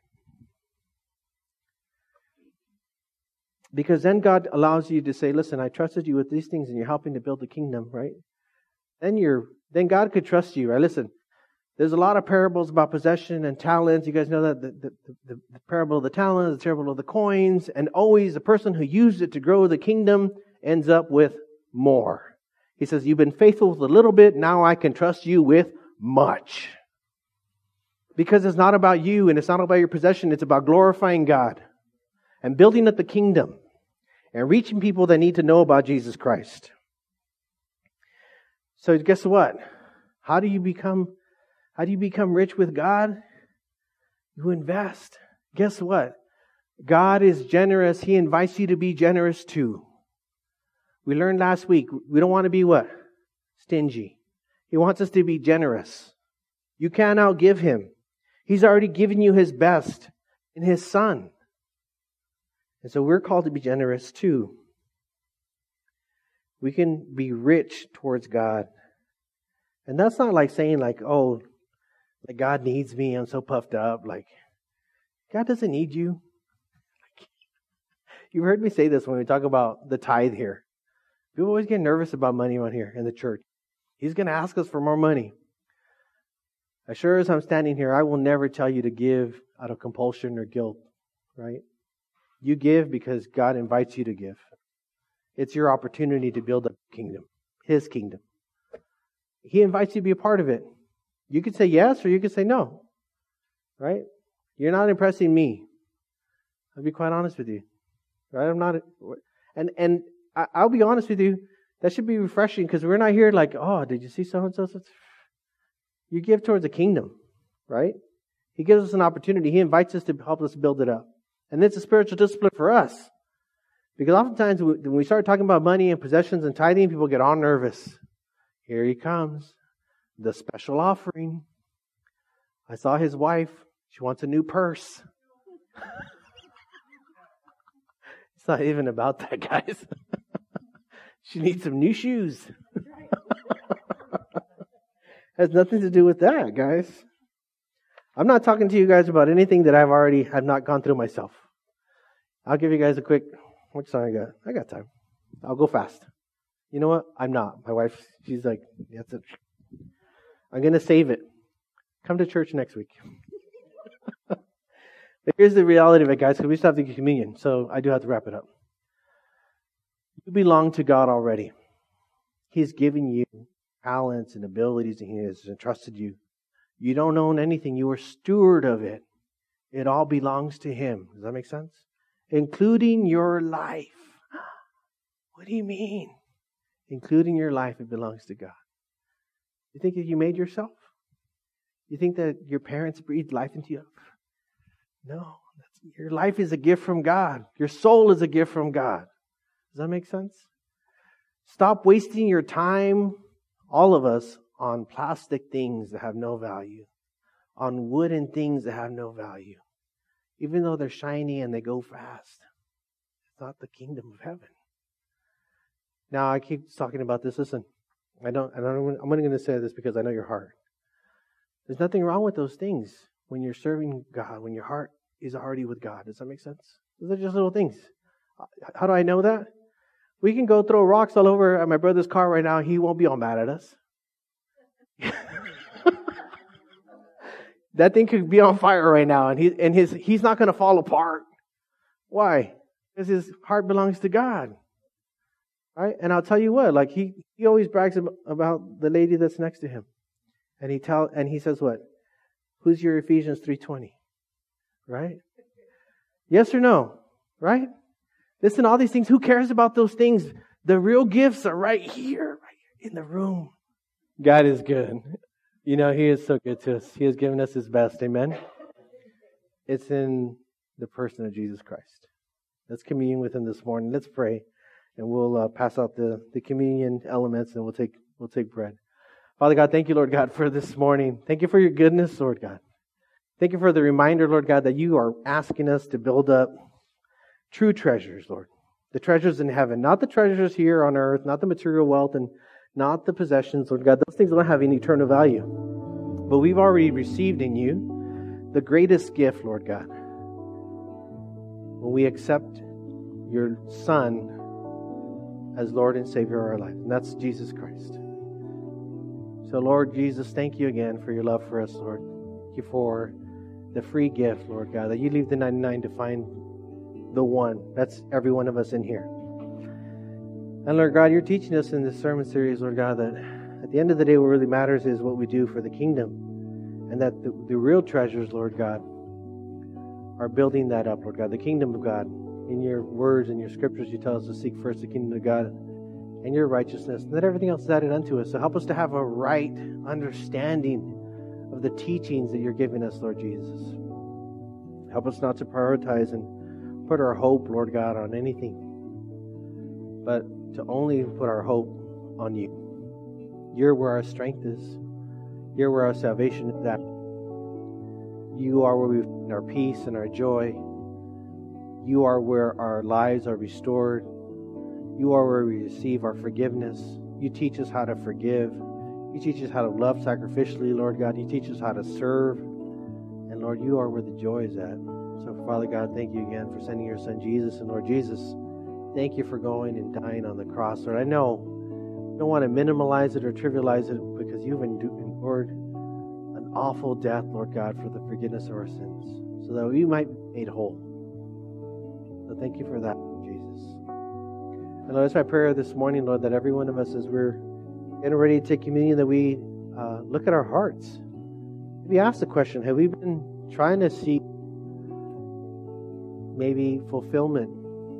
Because then God allows you to say, listen, I trusted you with these things and you're helping to build the kingdom, right? Then God could trust you, right? Listen, there's a lot of parables about possession and talents. You guys know that the parable of the talents, the parable of the coins, and always the person who used it to grow the kingdom ends up with more. He says, you've been faithful with a little bit, now I can trust you with much. Because it's not about you and it's not about your possession, it's about glorifying God and building up the kingdom and reaching people that need to know about Jesus Christ. So guess what? How do you become rich with God? You invest. Guess what? God is generous. He invites you to be generous too. We learned last week, we don't want to be what? Stingy. He wants us to be generous. You can't outgive Him. He's already given you His best in His Son. And so we're called to be generous too. We can be rich towards God. And that's not like saying oh, like God needs me, I'm so puffed up. Like, God doesn't need you. You've heard me say this when we talk about the tithe here. People always get nervous about money around here in the church. He's going to ask us for more money. As sure as I'm standing here, I will never tell you to give out of compulsion or guilt, right? You give because God invites you to give. It's your opportunity to build a kingdom, His kingdom. He invites you to be a part of it. You could say yes or you could say no, right? You're not impressing me. I'll be quite honest with you, right? I'm not, and I'll be honest with you, that should be refreshing because we're not here like, oh, did you see so-and-so? You give towards the kingdom, right? He gives us an opportunity. He invites us to help us build it up. And it's a spiritual discipline for us. Because oftentimes when we start talking about money and possessions and tithing, people get all nervous. Here he comes. The special offering. I saw his wife. She wants a new purse. It's not even about that, guys. She needs some new shoes. Has nothing to do with that, guys. I'm not talking to you guys about anything that I've not gone through myself. I'll give you guys a quick, how much time I got? I got time. I'll go fast. You know what? I'm not. My wife, she's like, that's it. I'm going to save it. Come to church next week. But here's the reality of it, guys, because we still have to get communion, so I do have to wrap it up. You belong to God already. He's given you talents and abilities, and He has entrusted you. You don't own anything. You are steward of it. It all belongs to Him. Does that make sense? Including your life. What do you mean? Including your life, it belongs to God. You think that you made yourself? You think that your parents breathed life into you? No. Your life is a gift from God. Your soul is a gift from God. Does that make sense? Stop wasting your time, all of us, on plastic things that have no value, on wooden things that have no value. Even though they're shiny and they go fast, it's not the kingdom of heaven. Now, I keep talking about this. Listen, I'm only going to say this because I know your heart. There's nothing wrong with those things when you're serving God, when your heart is already with God. Does that make sense? Those are just little things. How do I know that? We can go throw rocks all over at my brother's car right now. He won't be all mad at us. That thing could be on fire right now, and he's not going to fall apart. Why? Because his heart belongs to God. Right? And I'll tell you what, like he always brags about the lady that's next to him. And he says what? Who's your Ephesians 3:20? Right? Yes or no? Right? Listen, all these things, who cares about those things? The real gifts are right here in the room. God is good. You know, He is so good to us. He has given us His best. Amen? It's in the person of Jesus Christ. Let's commune with Him this morning. Let's pray. And we'll pass out the communion elements and we'll take bread. Father God, thank you, Lord God, for this morning. Thank you for your goodness, Lord God. Thank you for the reminder, Lord God, that you are asking us to build up true treasures, Lord. The treasures in heaven, not the treasures here on earth, not the material wealth and not the possessions, Lord God. Those things don't have any eternal value. But we've already received in you the greatest gift, Lord God. When we accept your Son as Lord and Savior of our life. And that's Jesus Christ. So, Lord Jesus, thank you again for your love for us, Lord. Thank you for the free gift, Lord God, that you leave the 99 to find the one. That's every one of us in here. And Lord God, you're teaching us in this sermon series, Lord God, that at the end of the day, what really matters is what we do for the kingdom. And that the real treasures, Lord God, are building that up, Lord God, the kingdom of God. In your words and your scriptures, you tell us to seek first the kingdom of God and your righteousness, and that everything else is added unto us. So help us to have a right understanding of the teachings that you're giving us, Lord Jesus. Help us not to prioritize and put our hope, Lord God, on anything, but to only put our hope on you. You're where our strength is. You're where our salvation is at. You are where we find our peace and our joy. You are where our lives are restored. You are where we receive our forgiveness. You teach us how to forgive. You teach us how to love sacrificially, Lord God. You teach us how to serve. And Lord, you are where the joy is at. So, Father God, thank you again for sending your Son Jesus. And Lord Jesus, thank you for going and dying on the cross. Lord, I know I don't want to minimalize it or trivialize it because you've endured an awful death, Lord God, for the forgiveness of our sins, so that we might be made whole. So thank you for that, Jesus. And Lord, it's my prayer this morning, Lord, that every one of us, as we're getting ready to take communion, that we look at our hearts. Maybe ask the question, have we been trying to seek maybe fulfillment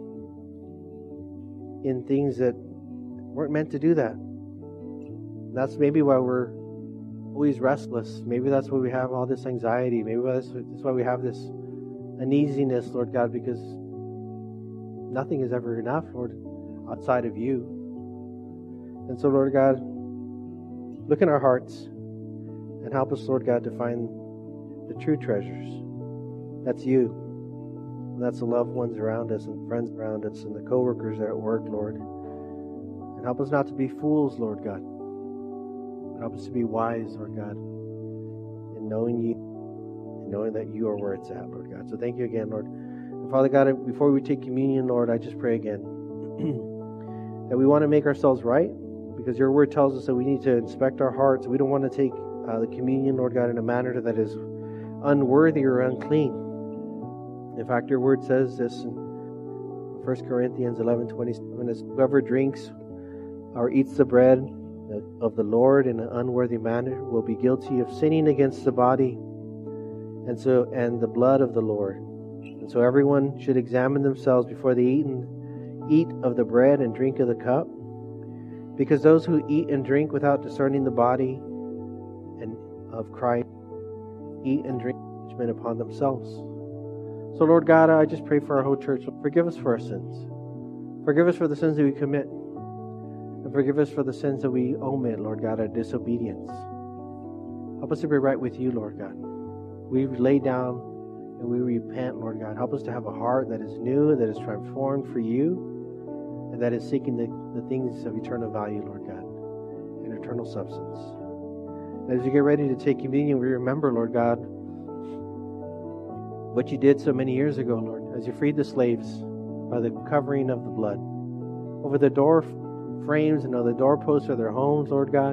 in things that weren't meant to do that? That's maybe why we're always restless. Maybe that's why we have all this anxiety. Maybe that's why we have this uneasiness, Lord God, because nothing is ever enough, Lord, outside of you. And so, Lord God, look in our hearts and help us, Lord God, to find the true treasures. That's you. And that's the loved ones around us and friends around us and the co-workers at work, Lord. And help us not to be fools, Lord God. But help us to be wise, Lord God, in knowing you and knowing that you are where it's at, Lord God. So thank you again, Lord. And Father God, before we take communion, Lord, I just pray again that we want to make ourselves right, because your word tells us that we need to inspect our hearts. We don't want to take the communion, Lord God, in a manner that is unworthy or unclean. In fact, your word says this in 1 Corinthians 11:27, as whoever drinks or eats the bread of the Lord in an unworthy manner will be guilty of sinning against the body and the blood of the Lord. And so everyone should examine themselves before they eat of the bread and drink of the cup. Because those who eat and drink without discerning the body and of Christ eat and drink judgment upon themselves. So, Lord God, I just pray for our whole church. Forgive us for our sins. Forgive us for the sins that we commit. And forgive us for the sins that we omit, Lord God, our disobedience. Help us to be right with you, Lord God. We lay down and we repent, Lord God. Help us to have a heart that is new, that is transformed for you, and that is seeking the things of eternal value, Lord God, and eternal substance. And as we get ready to take communion, we remember, Lord God, what you did so many years ago, Lord, as you freed the slaves by the covering of the blood. Over the door frames and on the doorposts of their homes, Lord God,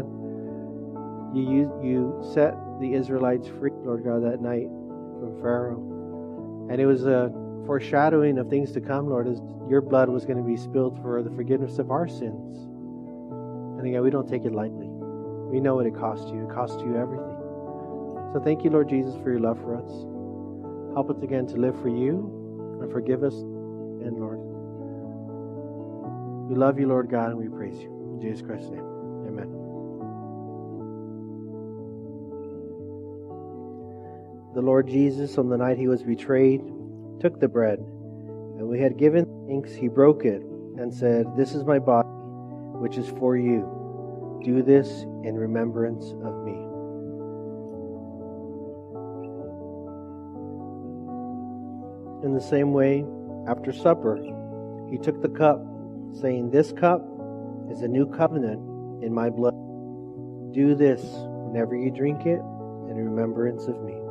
you set the Israelites free, Lord God, that night from Pharaoh. And it was a foreshadowing of things to come, Lord, as your blood was going to be spilled for the forgiveness of our sins. And again, we don't take it lightly. We know what it cost you. It cost you everything. So thank you, Lord Jesus, for your love for us. Help us again to live for you and forgive us. And Lord, we love you, Lord God, and we praise you. In Jesus Christ's name, amen. The Lord Jesus, on the night he was betrayed, took the bread, and when he had given thanks, he broke it and said, "This is my body, which is for you. Do this in remembrance of me." In the same way, after supper, he took the cup, saying, "This cup is a new covenant in my blood. Do this whenever you drink it in remembrance of me."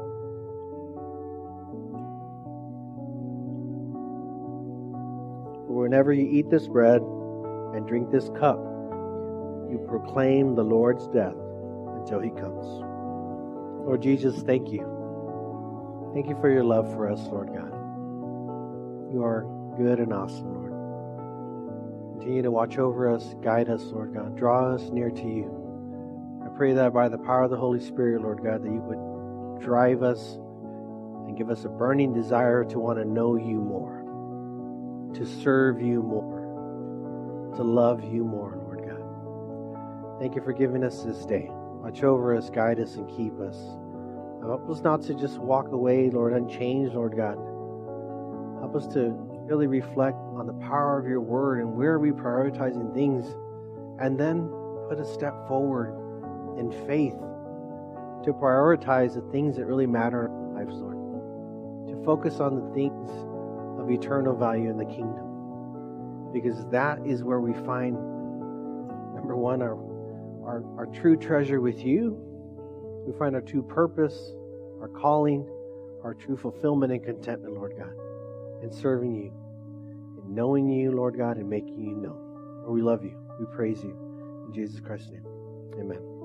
For whenever you eat this bread and drink this cup, you proclaim the Lord's death until he comes. Lord Jesus, thank you. Thank you for your love for us, Lord God. You are good and awesome, Lord. Continue to watch over us, guide us, Lord God. Draw us near to you. I pray that by the power of the Holy Spirit, Lord God, that you would drive us and give us a burning desire to want to know you more, to serve you more, to love you more, Lord God. Thank you for giving us this day. Watch over us, guide us, and keep us. Help us not to just walk away, Lord, unchanged, Lord God. Help us to really reflect on the power of your word and where are we prioritizing things, and then put a step forward in faith to prioritize the things that really matter in our lives, Lord. To focus on the things of eternal value in the kingdom. Because that is where we find, number one, our true treasure with you. We find our true purpose, our calling, our true fulfillment and contentment, Lord God, in serving you, in knowing you, Lord God, and making you known. Lord, we love you. We praise you. In Jesus Christ's name, amen.